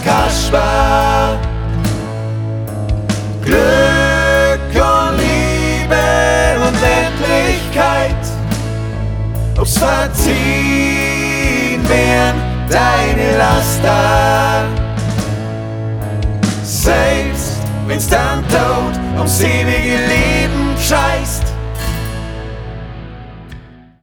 unverkaschbar. Glück und Liebe, Unendlichkeit, ob's verziehen werden deine Laster. Selbst wenn's dann Tod ums ewige Leben scheißt,